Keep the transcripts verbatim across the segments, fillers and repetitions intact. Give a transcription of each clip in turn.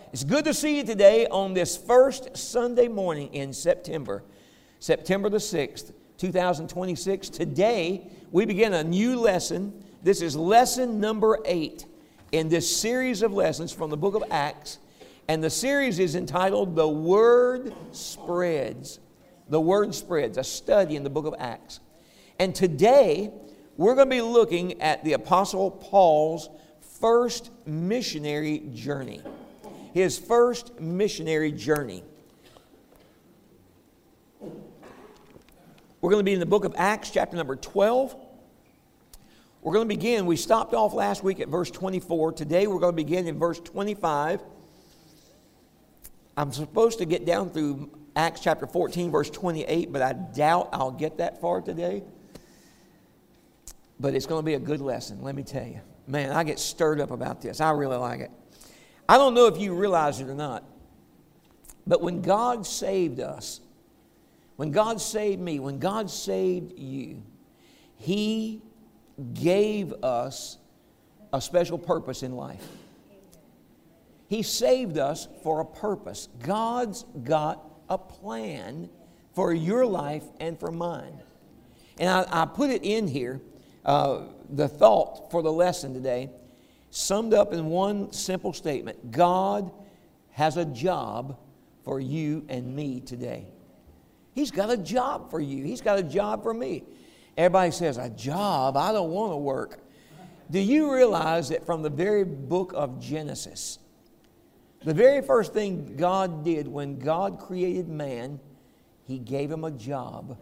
It's good to see you today on this first Sunday morning in September, September the sixth, two thousand twenty-six. Today, we begin a new lesson. This is lesson number eight in this series of lessons from the book of Acts. And the series is entitled, The Word Spreads. The Word Spreads, a study in the book of Acts. And today, we're going to be looking at the Apostle Paul's first missionary journey. His first missionary journey. We're going to be in the book of Acts, chapter number twelve. We're going to begin, we stopped off last week at verse twenty-four. Today we're going to begin in verse twenty-five. I'm supposed to get down through Acts chapter fourteen, verse twenty-eight, but I doubt I'll get that far today. But it's going to be a good lesson, let me tell you. Man, I get stirred up about this. I really like it. I don't know if you realize it or not, but when God saved us, when God saved me, when God saved you, He gave us a special purpose in life. He saved us for a purpose. God's got a plan for your life and for mine. And I, I put it in here, uh, the thought for the lesson today, summed up in one simple statement. God has a job for you and me today. He's got a job for you. He's got a job for me. Everybody says, a job? I don't want to work. Do you realize that from the very book of Genesis, the very first thing God did when God created man, He gave him a job.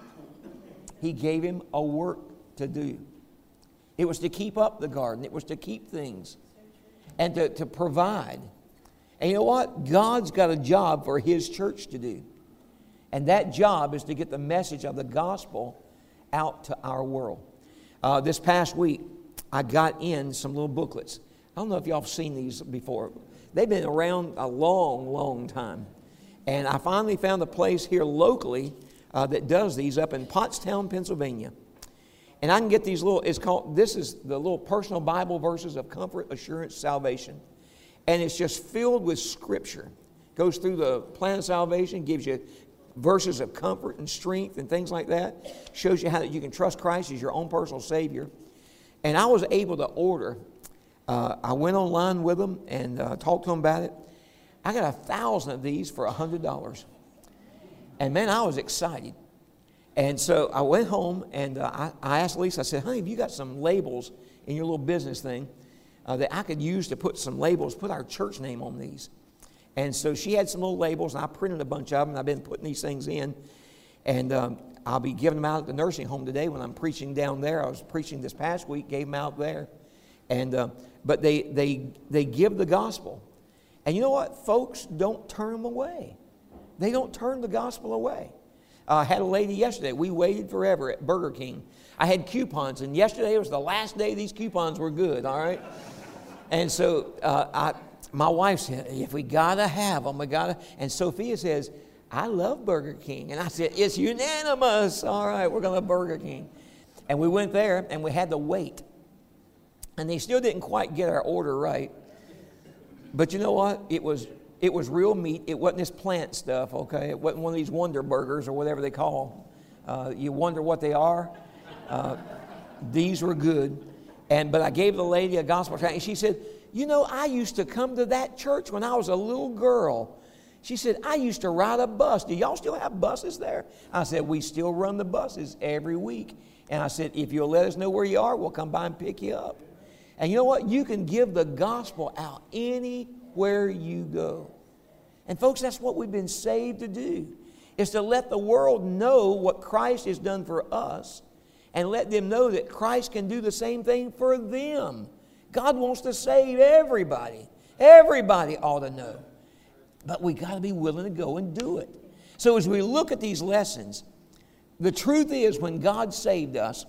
He gave him a work to do. It was to keep up the garden. It was to keep things and to, to provide. And you know what? God's got a job for His church to do. And that job is to get the message of the gospel out to our world. Uh, this past week, I got in some little booklets. I don't know if y'all have seen these before. They've been around a long, long time. And I finally found a place here locally uh, that does these up in Pottstown, Pennsylvania. And I can get these little, it's called, this is the little personal Bible verses of comfort, assurance, salvation. And it's just filled with Scripture. Goes through the plan of salvation, gives you verses of comfort and strength and things like that. Shows you how that you can trust Christ as your own personal Savior. And I was able to order. Uh, I went online with them and uh, talked to them about it. I got a thousand of these for a hundred dollars. And man, I was excited. And so I went home and uh, I, I asked Lisa, I said, honey, have you got some labels in your little business thing uh, that I could use to put some labels, put our church name on these? And so she had some little labels, and I printed a bunch of them, and I've been putting these things in. And um, I'll be giving them out at the nursing home today when I'm preaching down there. I was preaching this past week, gave them out there. And uh, but they, they, they give the gospel. And you know what? Folks don't turn them away. They don't turn the gospel away. Uh, I had a lady yesterday. We waited forever at Burger King. I had coupons, and yesterday was the last day these coupons were good, all right? And so uh, I... My wife said, if we got to have them, we got to. And Sophia says, I love Burger King. And I said, it's unanimous. All right, we're going to have Burger King. And we went there, and we had to wait. And they still didn't quite get our order right. But you know what? It was it was real meat. It wasn't this plant stuff, okay? It wasn't one of these Wonder Burgers or whatever they call them. Uh, you wonder what they are. Uh, these were good. And But I gave the lady a gospel tract, and she said, you know, I used to come to that church when I was a little girl. She said, I used to ride a bus. Do y'all still have buses there? I said, we still run the buses every week. And I said, if you'll let us know where you are, we'll come by and pick you up. And you know what? You can give the gospel out anywhere you go. And folks, that's what we've been saved to do, is to let the world know what Christ has done for us and let them know that Christ can do the same thing for them. God wants to save everybody. Everybody ought to know. But we got to be willing to go and do it. So as we look at these lessons, the truth is when God saved us,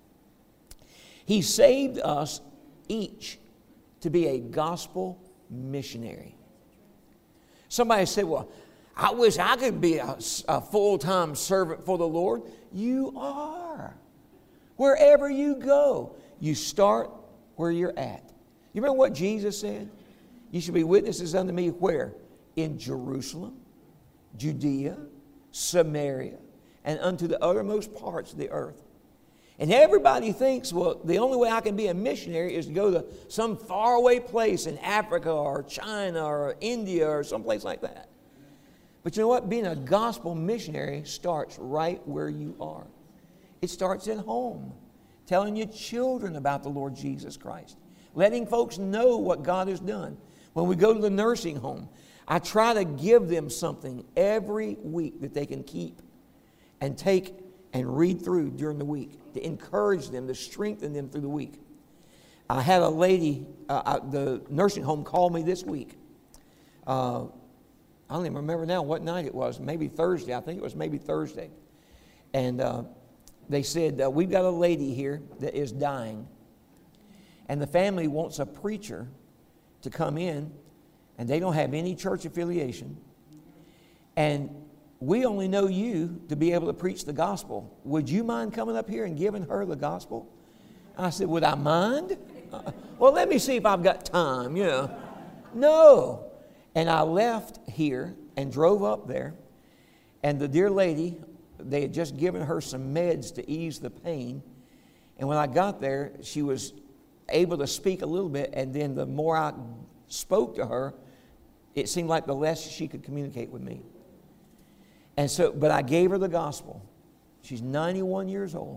He saved us each to be a gospel missionary. Somebody said, well, I wish I could be a, a full-time servant for the Lord. You are. Wherever you go, you start where you're at. You remember what Jesus said? You shall be witnesses unto me where? In Jerusalem, Judea, Samaria, and unto the uttermost parts of the earth. And everybody thinks, well, the only way I can be a missionary is to go to some faraway place in Africa or China or India or someplace like that. But you know what? Being a gospel missionary starts right where you are. It starts at home, telling your children about the Lord Jesus Christ, letting folks know what God has done. When we go to the nursing home, I try to give them something every week that they can keep and take and read through during the week to encourage them, to strengthen them through the week. I had a lady, uh, I, the nursing home called me this week. Uh, I don't even remember now what night it was, maybe Thursday. I think it was maybe Thursday. And uh, they said, uh, we've got a lady here that is dying. And the family wants a preacher to come in, and they don't have any church affiliation. And we only know you to be able to preach the gospel. Would you mind coming up here and giving her the gospel? I said, would I mind? Uh, well, let me see if I've got time, you know. No. And I left here and drove up there. And the dear lady, they had just given her some meds to ease the pain. And when I got there, she was able to speak a little bit. And then the more I spoke to her, it seemed like the less she could communicate with me. And so, but I gave her the gospel. She's ninety-one years old.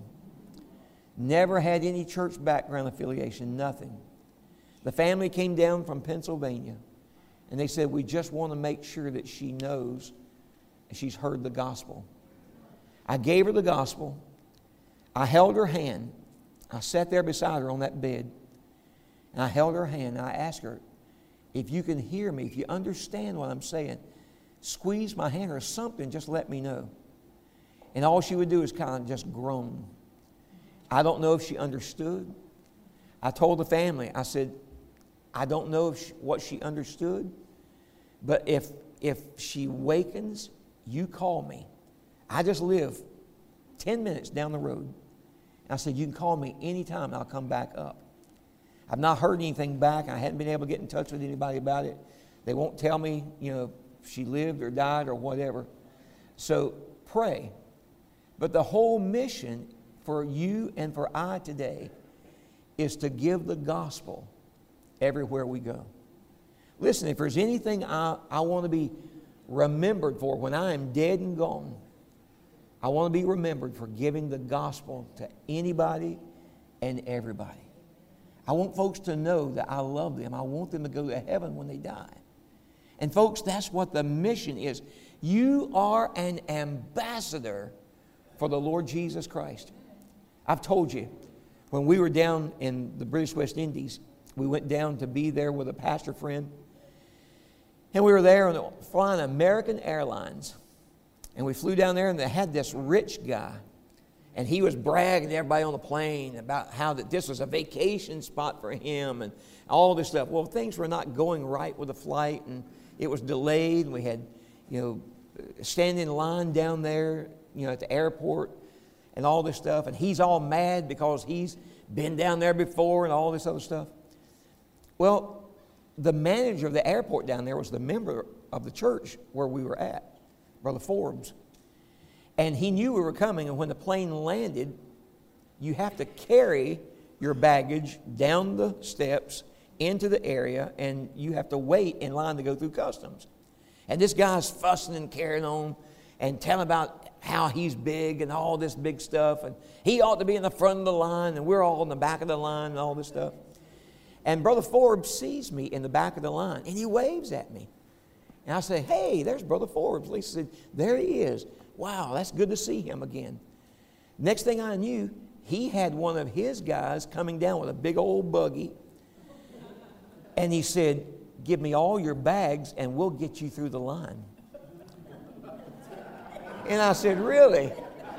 Never had any church background affiliation, nothing. The family came down from Pennsylvania, and they said, we just want to make sure that she knows she's heard the gospel. I gave her the gospel. I held her hand. I sat there beside her on that bed, and I held her hand, and I asked her, if you can hear me, if you understand what I'm saying, squeeze my hand or something, just let me know. And all she would do is kind of just groan. I don't know if she understood. I told the family, I said, I don't know if she, what she understood, but if, if she wakens, you call me. I just live ten minutes down the road. And I said, you can call me anytime and I'll come back up. I've not heard anything back. I hadn't been able to get in touch with anybody about it. They won't tell me, you know, if she lived or died or whatever. So pray. But the whole mission for you and for I today is to give the gospel everywhere we go. Listen, if there's anything I, I want to be remembered for when I am dead and gone, I want to be remembered for giving the gospel to anybody and everybody. I want folks to know that I love them. I want them to go to heaven when they die. And folks, that's what the mission is. You are an ambassador for the Lord Jesus Christ. I've told you, when we were down in the British West Indies, we went down to be there with a pastor friend. And we were there on flying American Airlines. And we flew down there, and they had this rich guy. And he was bragging to everybody on the plane about how that this was a vacation spot for him and all this stuff. Well, things were not going right with the flight, and it was delayed. And we had, you know, standing in line down there, you know, at the airport and all this stuff. And he's all mad because he's been down there before and all this other stuff. Well, the manager of the airport down there was the member of the church where we were at, Brother Forbes. And he knew we were coming, and when the plane landed, you have to carry your baggage down the steps into the area, and you have to wait in line to go through customs. And this guy's fussing and carrying on and telling about how he's big and all this big stuff, and he ought to be in the front of the line, and we're all in the back of the line and all this stuff. And Brother Forbes sees me in the back of the line, and he waves at me. And I say, hey, there's Brother Forbes. Lisa said, there he is. Wow, that's good to see him again. Next thing I knew, he had one of his guys coming down with a big old buggy. And he said, give me all your bags and we'll get you through the line. And I said, really?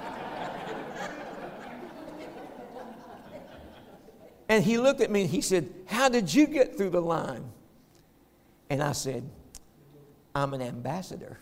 And he looked at me and he said, how did you get through the line? And I said, I'm an ambassador.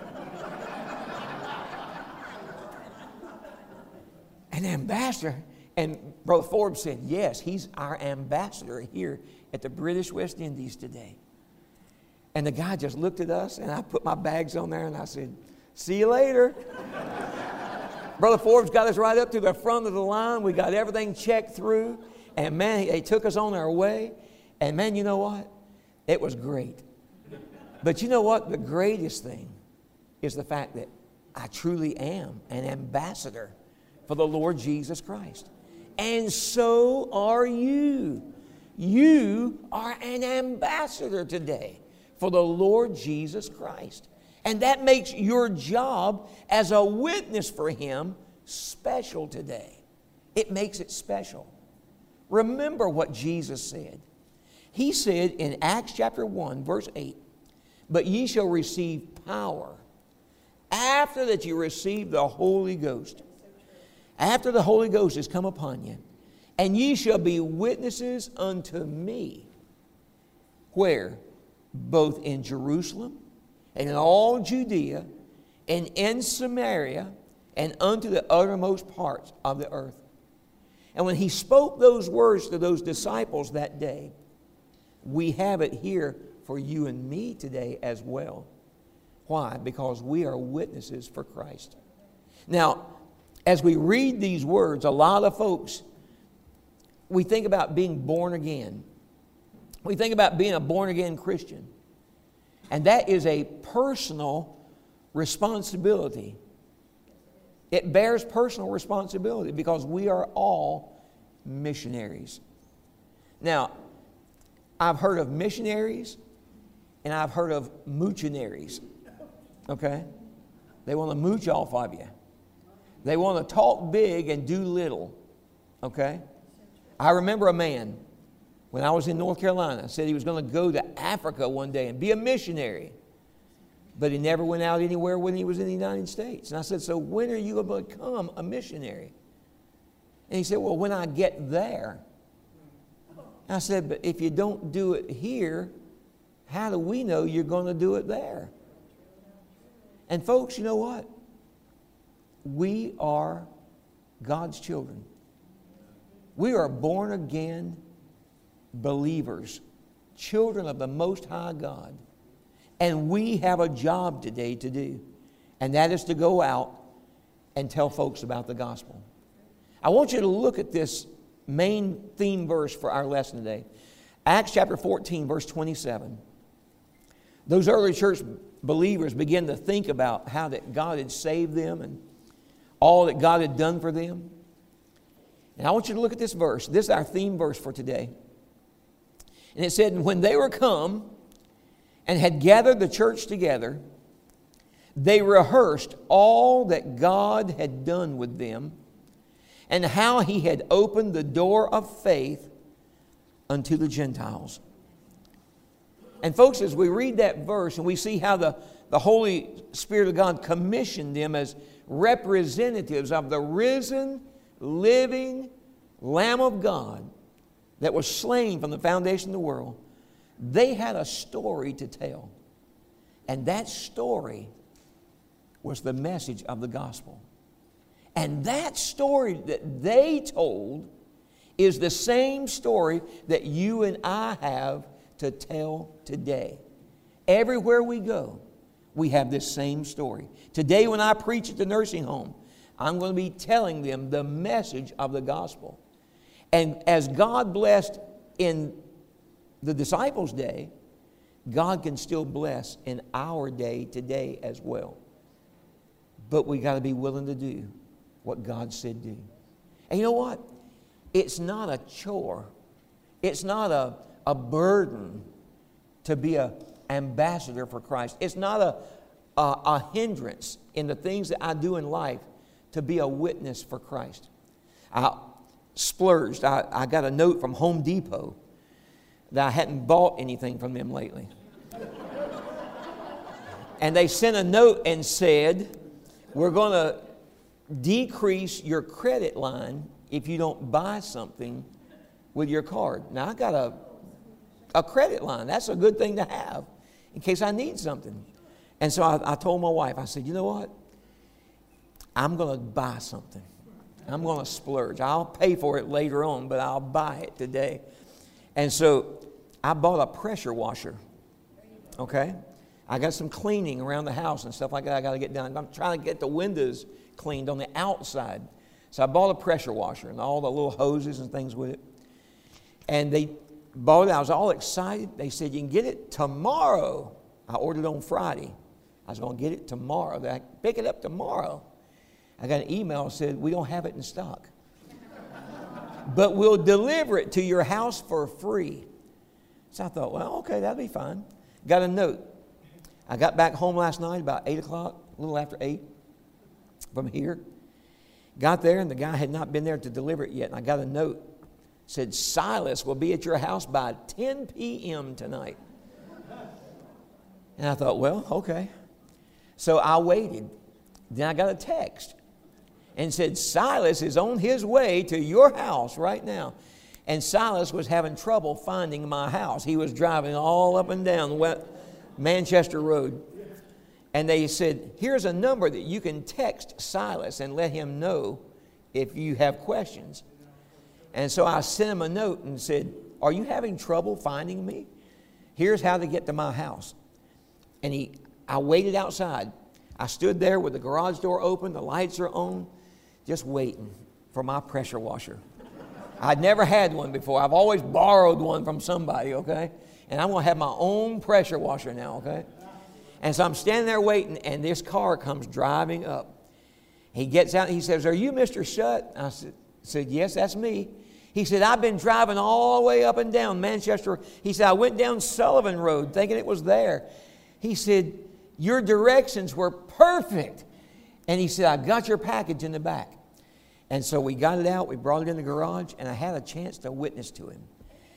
An ambassador? and Brother Forbes said, yes, he's our ambassador here at the British West Indies today. And the guy just looked at us, and I put my bags on there, and I said, see you later. Brother Forbes got us right up to the front of the line. We got everything checked through. And, man, they took us on our way. And, man, you know what? It was great. But you know what? The greatest thing is the fact that I truly am an ambassador for the Lord Jesus Christ. And so are you. You are an ambassador today for the Lord Jesus Christ. And that makes your job as a witness for Him special today. It makes it special. Remember what Jesus said. He said in Acts chapter one, verse eight, but ye shall receive power after that you receive the Holy Ghost. After the Holy Ghost has come upon you. And ye shall be witnesses unto me. Where? Both in Jerusalem and in all Judea and in Samaria and unto the uttermost parts of the earth. And when He spoke those words to those disciples that day, we have it here for you and me today as well. Why? Because we are witnesses for Christ. Now, as we read these words, a lot of folks, we think about being born again. We think about being a born-again Christian. And that is a personal responsibility. It bears personal responsibility because we are all missionaries. Now, I've heard of missionaries and I've heard of moochinaries. Okay? They want to mooch off of you. They want to talk big and do little. Okay? I remember a man, when I was in North Carolina, said he was going to go to Africa one day and be a missionary. But he never went out anywhere when he was in the United States. And I said, so when are you going to become a missionary? And he said, well, when I get there. And I said, but if you don't do it here, how do we know you're going to do it there? And folks, you know what? We are God's children. We are born again believers, children of the Most High God. And we have a job today to do. And that is to go out and tell folks about the gospel. I want you to look at this main theme verse for our lesson today. Acts chapter fourteen, verse twenty-seven. Those early church believers began to think about how that God had saved them and all that God had done for them. And I want you to look at this verse. This is our theme verse for today. And it said, and when they were come and had gathered the church together, they rehearsed all that God had done with them and how He had opened the door of faith unto the Gentiles. And folks, as we read that verse and we see how the, the Holy Spirit of God commissioned them as representatives of the risen, living Lamb of God that was slain from the foundation of the world, they had a story to tell. And that story was the message of the gospel. And that story that they told is the same story that you and I have to tell today. Everywhere we go, we have this same story. Today when I preach at the nursing home, I'm going to be telling them the message of the gospel. And as God blessed in the disciples' day, God can still bless in our day today as well. But we got to be willing to do what God said do. And you know what? It's not a chore. It's not a, a burden to be an ambassador for Christ. It's not a, a, a hindrance in the things that I do in life to be a witness for Christ. I splurged. I, I got a note from Home Depot that I hadn't bought anything from them lately. And they sent a note and said, we're going to decrease your credit line if you don't buy something with your card. Now, I got a, a credit line. That's a good thing to have in case I need something. And so I, I told my wife, I said, you know what? I'm going to buy something. I'm going to splurge. I'll pay for it later on, but I'll buy it today. And so I bought a pressure washer. Okay? I got some cleaning around the house and stuff like that I got to get done. I'm trying to get the windows cleaned on the outside. So I bought a pressure washer and all the little hoses and things with it. And they bought it. I was all excited. They said, you can get it tomorrow. I ordered it on Friday. I was going to get it tomorrow. I pick it up tomorrow. I got an email that said, we don't have it in stock. But we'll deliver it to your house for free. So I thought, well, okay, that'll be fine. Got a note. I got back home last night about eight o'clock, a little after eight from here. Got there, and the guy had not been there to deliver it yet. And I got a note. It said, Silas will be at your house by ten p.m. tonight. And I thought, well, okay. So I waited. Then I got a text and said, Silas is on his way to your house right now. And Silas was having trouble finding my house. He was driving all up and down Manchester Road. And they said, here's a number that you can text Silas and let him know if you have questions. And so I sent him a note and said, are you having trouble finding me? Here's how to get to my house. And he, I waited outside. I stood there with the garage door open, the lights are on, just waiting for my pressure washer. I'd never had one before. I've always borrowed one from somebody, okay? And I'm going to have my own pressure washer now, okay? And so I'm standing there waiting, and this car comes driving up. He gets out, and he says, are you Mister Shutt? I said, said, yes, that's me. He said, I've been driving all the way up and down Manchester. He said, I went down Sullivan Road thinking it was there. He said, your directions were perfect. And he said, I got your package in the back. And so we got it out, we brought it in the garage, and I had a chance to witness to him.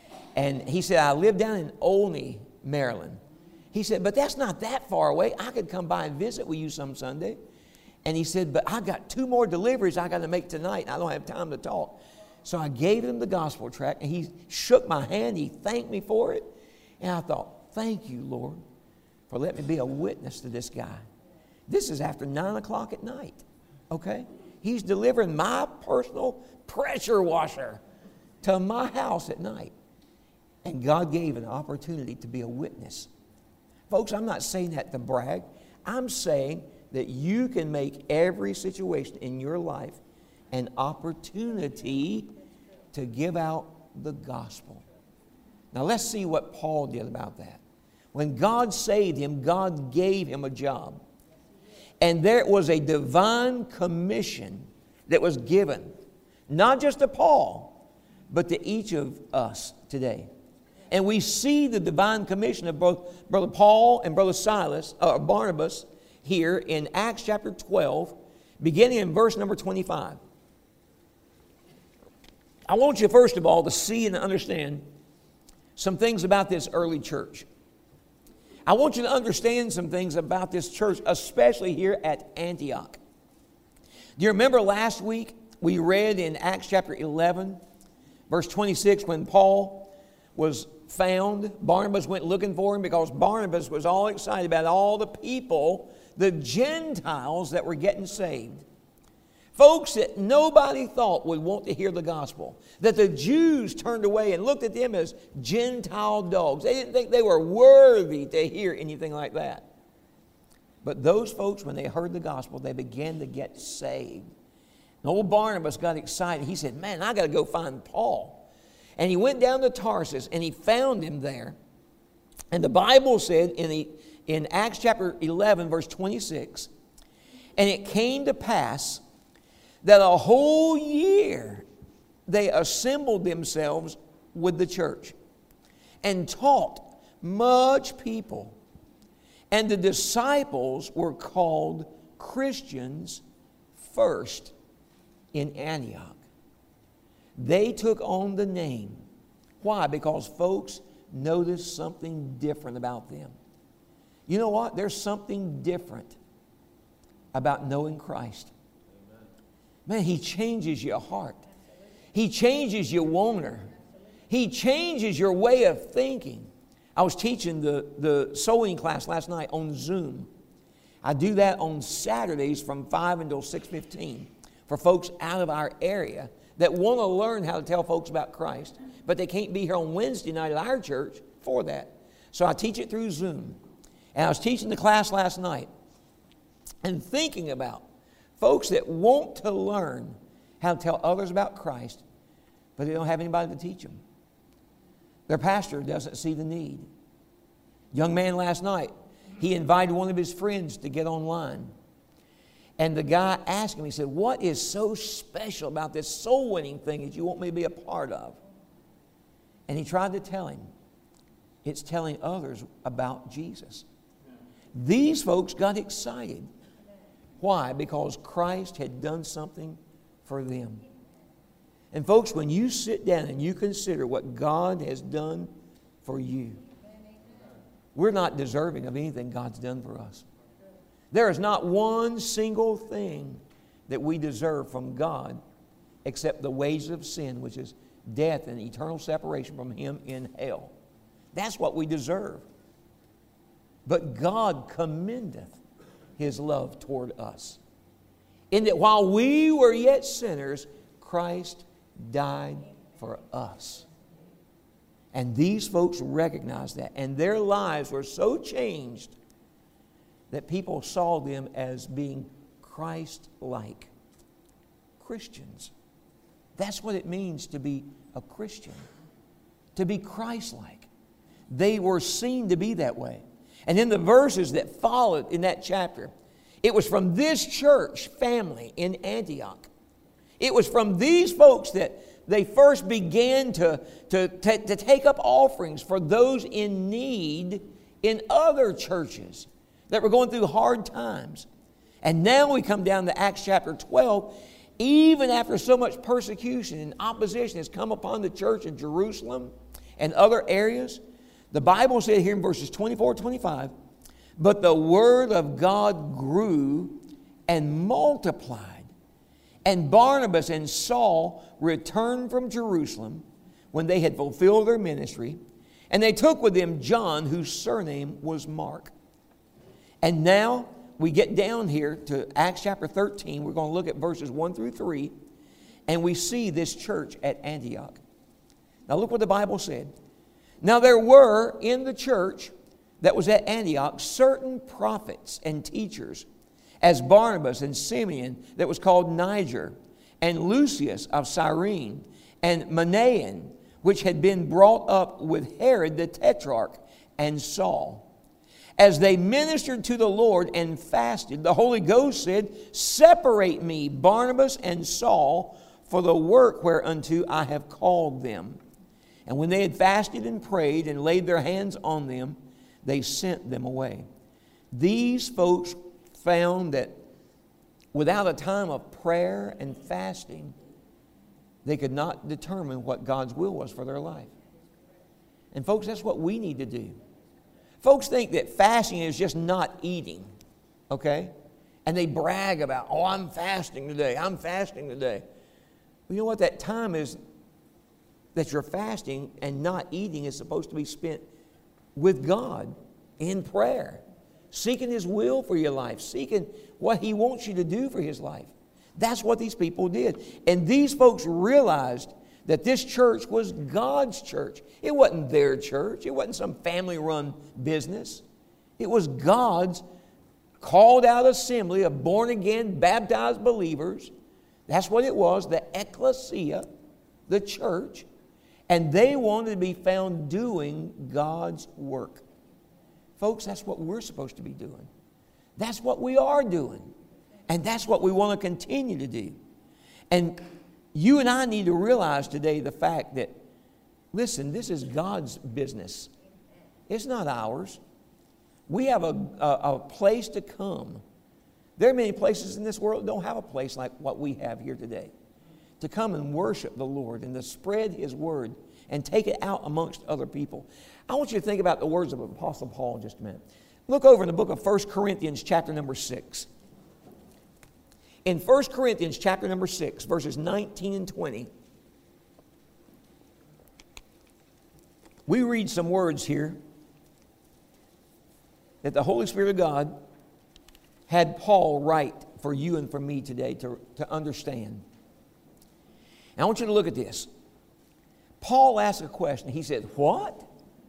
And he said, I live down in Olney, Maryland. He said, but that's not that far away. I could come by and visit with you some Sunday. And he said, but I got two more deliveries I got to make tonight, and I don't have time to talk. So I gave him the gospel tract, and he shook my hand. He thanked me for it. And I thought, thank you, Lord, for letting me be a witness to this guy. This is after nine o'clock at night, okay? He's delivering my personal pressure washer to my house at night. And God gave an opportunity to be a witness. Folks, I'm not saying that to brag. I'm saying that you can make every situation in your life an opportunity to give out the gospel. Now let's see what Paul did about that. When God saved him, God gave him a job. And there was a divine commission that was given, not just to Paul, but to each of us today. And we see the divine commission of both Brother Paul and Brother Silas, or Barnabas, here in Acts chapter twelve, beginning in verse number twenty-five. I want you, first of all, to see and understand some things about this early church. I want you to understand some things about this church, especially here at Antioch. Do you remember last week we read in Acts chapter eleven, verse twenty-six, when Paul was found, Barnabas went looking for him because Barnabas was all excited about all the people, the Gentiles that were getting saved. Folks that nobody thought would want to hear the gospel. That the Jews turned away and looked at them as Gentile dogs. They didn't think they were worthy to hear anything like that. But those folks, when they heard the gospel, they began to get saved. And old Barnabas got excited. He said, man, I got to go find Paul. And he went down to Tarsus and he found him there. And the Bible said in, the, in Acts chapter eleven, verse twenty-six, and it came to pass that a whole year they assembled themselves with the church and taught much people. And the disciples were called Christians first in Antioch. They took on the name. Why? Because folks noticed something different about them. You know what? There's something different about knowing Christ. Man, He changes your heart. He changes your wonder. He changes your way of thinking. I was teaching the, the sewing class last night on Zoom. I do that on Saturdays from five until six fifteen. for folks out of our area that want to learn how to tell folks about Christ, but they can't be here on Wednesday night at our church for that. So I teach it through Zoom. And I was teaching the class last night and thinking about folks that want to learn how to tell others about Christ, but they don't have anybody to teach them. Their pastor doesn't see the need. Young man last night, he invited one of his friends to get online. And the guy asked him, he said, what is so special about this soul winning thing that you want me to be a part of? And he tried to tell him, it's telling others about Jesus. These folks got excited. Why? Because Christ had done something for them. And folks, when you sit down and you consider what God has done for you, we're not deserving of anything God's done for us. There is not one single thing that we deserve from God except the wages of sin, which is death and eternal separation from Him in hell. That's what we deserve. But God commendeth His love toward us, in that while we were yet sinners, Christ died for us. And these folks recognized that, and their lives were so changed that people saw them as being Christ-like Christians. That's what it means to be a Christian, to be Christ-like. They were seen to be that way. And in the verses that followed in that chapter, it was from this church family in Antioch. It was from these folks that they first began to, to, to, to take up offerings for those in need in other churches that were going through hard times. And now we come down to Acts chapter twelve. Even after so much persecution and opposition has come upon the church in Jerusalem and other areas, the Bible said here in verses twenty-four, twenty-five, but the word of God grew and multiplied. And Barnabas and Saul returned from Jerusalem when they had fulfilled their ministry, and they took with them John, whose surname was Mark. And now we get down here to Acts chapter thirteen. We're going to look at verses one through three, and we see this church at Antioch. Now look what the Bible said. Now there were in the church that was at Antioch certain prophets and teachers, as Barnabas and Simeon that was called Niger, and Lucius of Cyrene, and Manaen, which had been brought up with Herod the Tetrarch, and Saul. As they ministered to the Lord and fasted, the Holy Ghost said, separate me, Barnabas and Saul, for the work whereunto I have called them. And when they had fasted and prayed and laid their hands on them, they sent them away. These folks found that without a time of prayer and fasting, they could not determine what God's will was for their life. And folks, that's what we need to do. Folks think that fasting is just not eating, okay? And they brag about, oh, I'm fasting today, I'm fasting today. Well, you know what? That time is that you're fasting and not eating is supposed to be spent with God in prayer, seeking His will for your life, seeking what He wants you to do for His life. That's what these people did. And these folks realized that this church was God's church. It wasn't their church. It wasn't some family-run business. It was God's called-out assembly of born-again, baptized believers. That's what it was, the ecclesia, the church. And they wanted to be found doing God's work. Folks, that's what we're supposed to be doing. That's what we are doing. And that's what we want to continue to do. And you and I need to realize today the fact that, listen, this is God's business. It's not ours. We have a, a, a place to come. There are many places in this world that don't have a place like what we have here today. To come and worship the Lord and to spread His word and take it out amongst other people. I want you to think about the words of Apostle Paul in just a minute. Look over in the book of First Corinthians chapter number six. In First Corinthians chapter number six, verses nineteen and twenty, we read some words here that the Holy Spirit of God had Paul write for you and for me today to, to understand. And I want you to look at this. Paul asked a question. He said, what?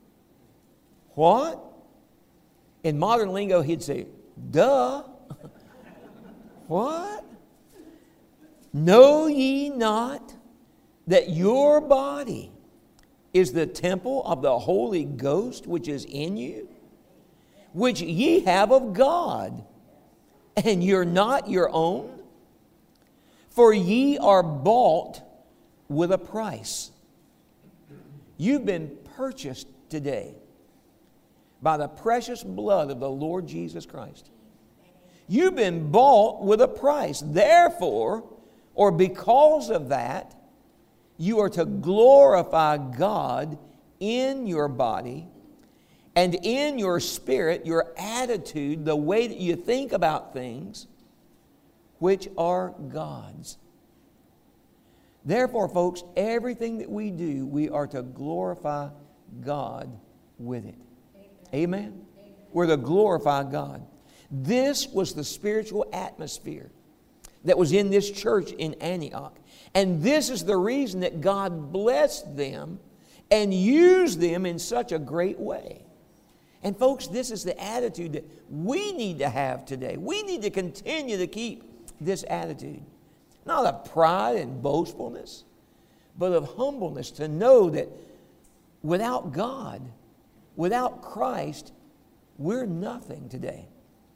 What? In modern lingo, he'd say, duh. What? Know ye not that your body is the temple of the Holy Ghost which is in you, which ye have of God, and you're not your own? For ye are bought with a price. You've been purchased today by the precious blood of the Lord Jesus Christ. You've been bought with a price. Therefore, or because of that, you are to glorify God in your body and in your spirit, your attitude, the way that you think about things, which are God's. Therefore, folks, everything that we do, we are to glorify God with it. Amen? Amen? We're to glorify God. This was the spiritual atmosphere that was in this church in Antioch. And this is the reason that God blessed them and used them in such a great way. And folks, this is the attitude that we need to have today. We need to continue to keep this attitude. Not of pride and boastfulness, but of humbleness, to know that without God, without Christ, we're nothing today.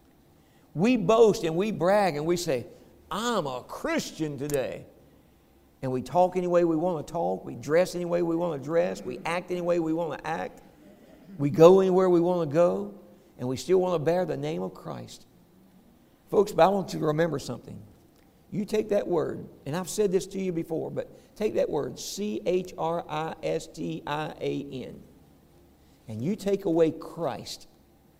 We boast and we brag and we say, I'm a Christian today. And we talk any way we want to talk. We dress any way we want to dress. We act any way we want to act. We go anywhere we want to go. And we still want to bear the name of Christ. Folks, but I want you to remember something. You take that word, and I've said this to you before, but take that word, C H R I S T I A N, and you take away Christ,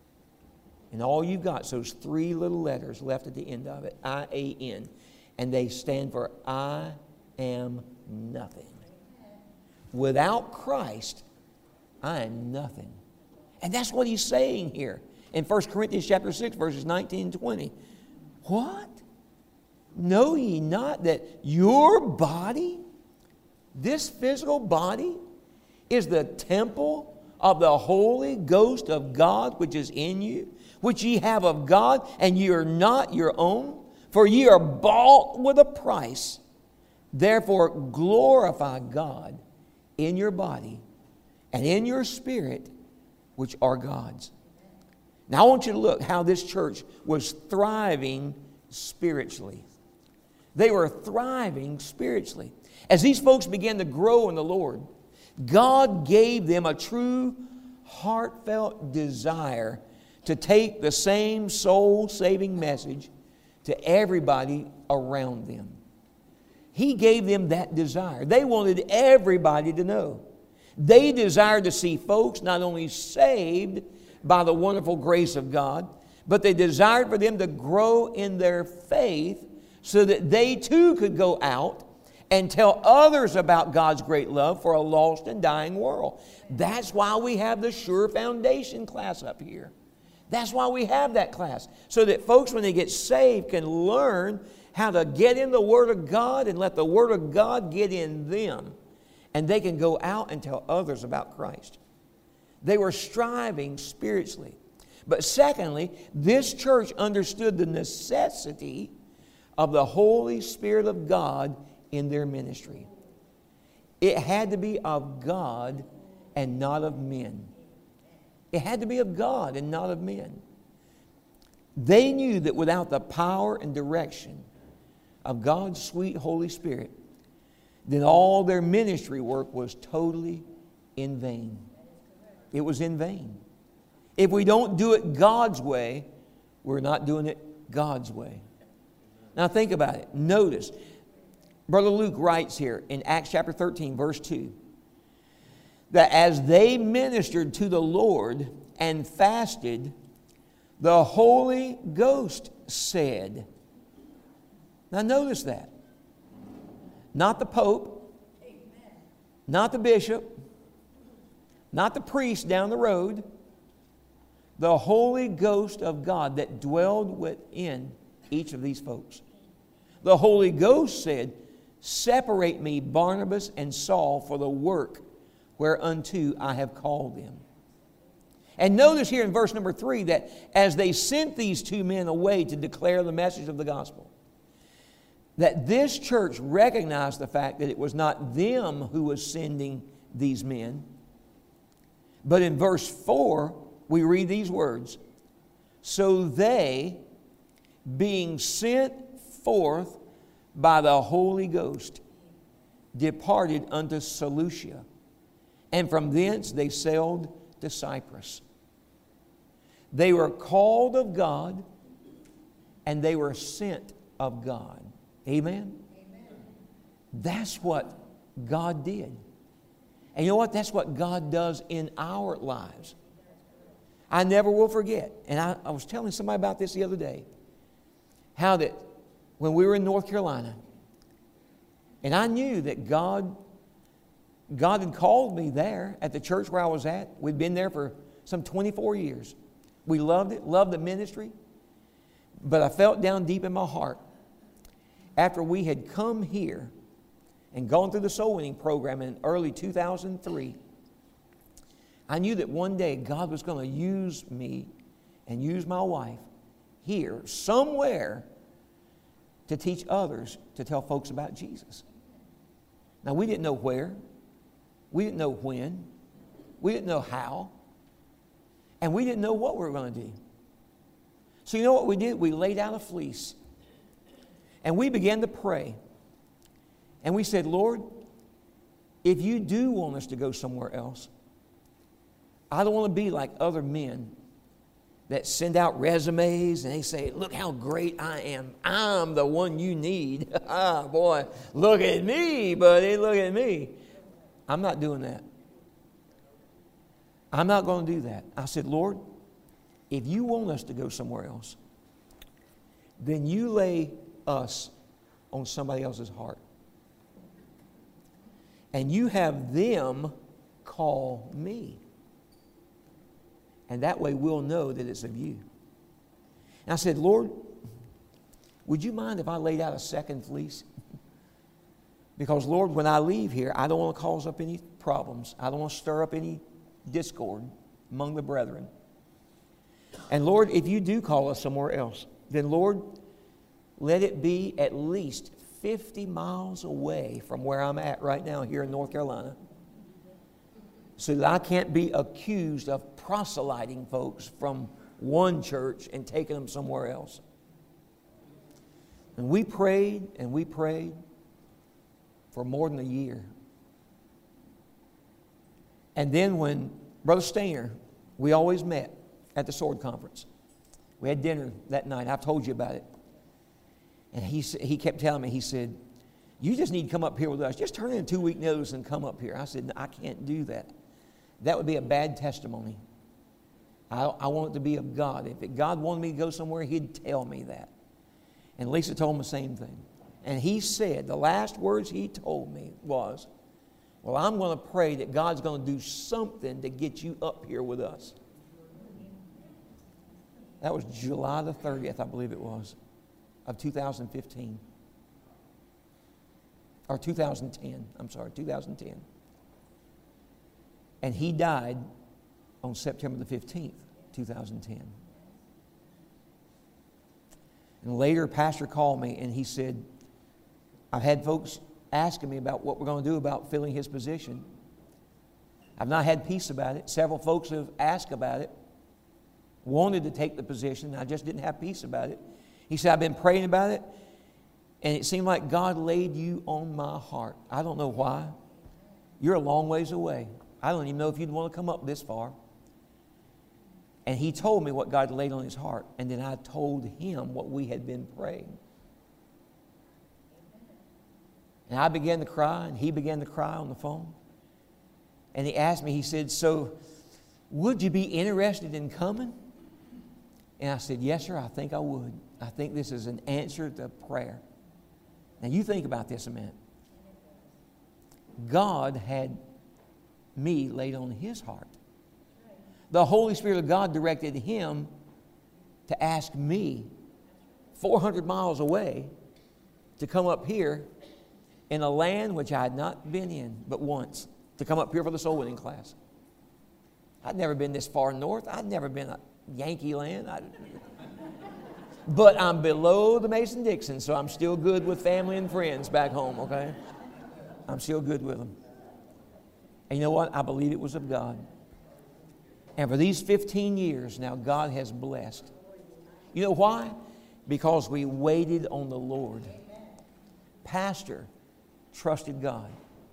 and all you've got is those three little letters left at the end of it, I A N, and they stand for I am nothing. Without Christ, I am nothing. And that's what he's saying here in First Corinthians chapter six, verses nineteen and twenty. What? Know ye not that your body, this physical body, is the temple of the Holy Ghost of God which is in you, which ye have of God, and ye are not your own? For ye are bought with a price. Therefore glorify God in your body and in your spirit, which are God's. Now I want you to look how this church was thriving spiritually. They were thriving spiritually. As these folks began to grow in the Lord, God gave them a true, heartfelt desire to take the same soul-saving message to everybody around them. He gave them that desire. They wanted everybody to know. They desired to see folks not only saved by the wonderful grace of God, but they desired for them to grow in their faith so that they too could go out and tell others about God's great love for a lost and dying world. That's why we have the Sure Foundation class up here. That's why we have that class. So that folks, when they get saved, can learn how to get in the Word of God and let the Word of God get in them. And they can go out and tell others about Christ. They were striving spiritually. But secondly, this church understood the necessity of the Holy Spirit of God in their ministry. It had to be of God and not of men. It had to be of God and not of men. They knew that without the power and direction of God's sweet Holy Spirit, then all their ministry work was totally in vain. It was in vain. If we don't do it God's way, we're not doing it God's way. Now think about it. Notice, Brother Luke writes here in Acts chapter thirteen, verse two, that as they ministered to the Lord and fasted, the Holy Ghost said. Now notice that. Not the Pope, not the bishop, not the priest down the road. The Holy Ghost of God that dwelled within each of these folks. The Holy Ghost said, separate me, Barnabas and Saul, for the work whereunto I have called them. And notice here in verse number three that as they sent these two men away to declare the message of the gospel, that this church recognized the fact that it was not them who was sending these men. But in verse four, we read these words, so they, being sent forth by the Holy Ghost, departed unto Seleucia, and from thence they sailed to Cyprus. They were called of God, and they were sent of God. Amen? Amen? That's what God did. And you know what? That's what God does in our lives. I never will forget, and I, I was telling somebody about this the other day, how that when we were in North Carolina, and I knew that God, God had called me there at the church where I was at. We'd been there for some twenty-four years. We loved it, loved the ministry. But I felt down deep in my heart, after we had come here and gone through the soul winning program in early two thousand three, I knew that one day God was going to use me and use my wife here somewhere to teach others to tell folks about Jesus. Now, we didn't know where. We didn't know when. We didn't know how. And we didn't know what we were going to do. So you know what we did? We laid out a fleece. And we began to pray. And we said, Lord, if you do want us to go somewhere else, I don't want to be like other men that send out resumes and they say, look how great I am. I'm the one you need. Ah, boy, look at me, buddy, look at me. I'm not doing that. I'm not going to do that. I said, Lord, if you want us to go somewhere else, then you lay us on somebody else's heart. And you have them call me. And that way we'll know that it's of you. And I said, Lord, would you mind if I laid out a second fleece? Because, Lord, when I leave here, I don't want to cause up any problems. I don't want to stir up any discord among the brethren. And, Lord, if you do call us somewhere else, then, Lord, let it be at least fifty miles away from where I'm at right now here in North Carolina, so that I can't be accused of proselyting folks from one church and taking them somewhere else. And we prayed and we prayed for more than a year. And then when Brother Stainer, we always met at the Sword Conference. We had dinner that night. I've told you about it. And he, he kept telling me, he said, you just need to come up here with us. Just turn in a two-week notice and come up here. I said, no, I can't do that. That would be a bad testimony. I, I want it to be of God. If it, God wanted me to go somewhere, He'd tell me that. And Lisa told him the same thing. And he said, the last words he told me was, well, I'm going to pray that God's going to do something to get you up here with us. That was July the thirtieth, I believe it was, of two thousand fifteen. Or two thousand ten, I'm sorry, two thousand ten. And he died on September the fifteenth, two thousand ten. And later, a pastor called me and he said, I've had folks asking me about what we're going to do about filling his position. I've not had peace about it. Several folks have asked about it, wanted to take the position. I just didn't have peace about it. He said, I've been praying about it, and it seemed like God laid you on my heart. I don't know why. You're a long ways away. I don't even know if you'd want to come up this far. And he told me what God laid on his heart. And then I told him what we had been praying. And I began to cry, and he began to cry on the phone. And he asked me, he said, so would you be interested in coming? And I said, yes, sir, I think I would. I think this is an answer to prayer. Now you think about this a minute. God had me laid on his heart. The Holy Spirit of God directed him to ask me four hundred miles away to come up here in a land which I had not been in but once, to come up here for the soul winning class. I'd never been this far north. I'd never been a Yankee land. I'd, but I'm below the Mason-Dixon, so I'm still good with family and friends back home, okay? I'm still good with them. And you know what? I believe it was of God. And for these fifteen years now, God has blessed. You know why? Because we waited on the Lord. Pastor trusted God.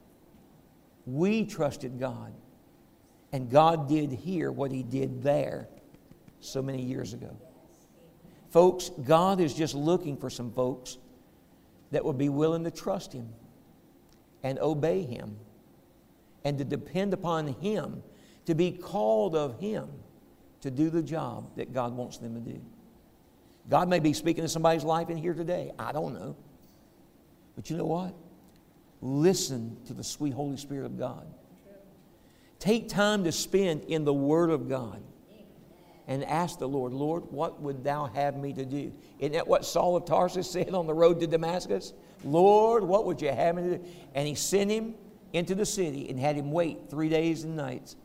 We trusted God. And God did here what He did there so many years ago. Folks, God is just looking for some folks that would be willing to trust Him and obey Him and to depend upon Him, to be called of Him to do the job that God wants them to do. God may be speaking to somebody's life in here today. I don't know. But you know what? Listen to the sweet Holy Spirit of God. Take time to spend in the Word of God and ask the Lord, Lord, what would Thou have me to do? Isn't that what Saul of Tarsus said on the road to Damascus? Lord, what would You have me to do? And He sent him into the city and had him wait three days and nights.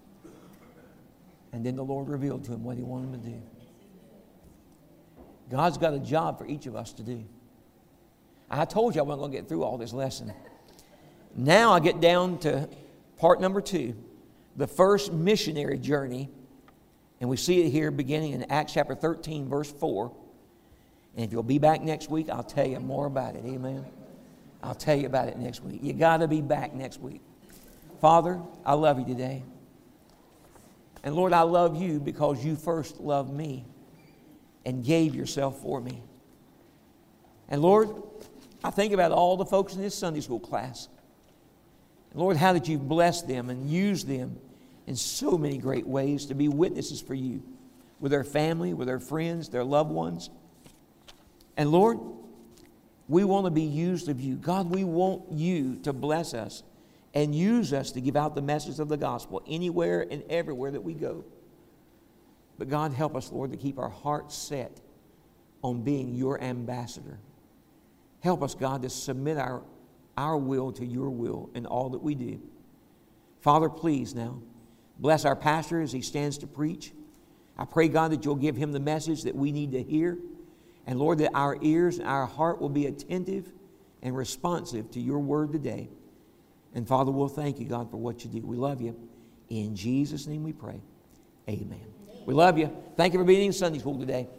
And then the Lord revealed to him what He wanted him to do. God's got a job for each of us to do. I told you I wasn't going to get through all this lesson. Now I get down to part number two, the first missionary journey. And we see it here beginning in Acts chapter thirteen, verse four. And if you'll be back next week, I'll tell you more about it. Amen. I'll tell you about it next week. You got to be back next week. Father, I love You today. And Lord, I love You because You first loved me and gave Yourself for me. And Lord, I think about all the folks in this Sunday school class. And Lord, how that You've blessed them and used them in so many great ways to be witnesses for You with their family, with their friends, their loved ones. And Lord, we want to be used of You. God, we want You to bless us and use us to give out the message of the gospel anywhere and everywhere that we go. But God, help us, Lord, to keep our hearts set on being Your ambassador. Help us, God, to submit our, our will to Your will in all that we do. Father, please now, bless our pastor as he stands to preach. I pray, God, that You'll give him the message that we need to hear. And Lord, that our ears and our heart will be attentive and responsive to Your word today. And Father, we'll thank You, God, for what You do. We love You. In Jesus' name we pray. Amen. We love you. Thank you for being in Sunday school today.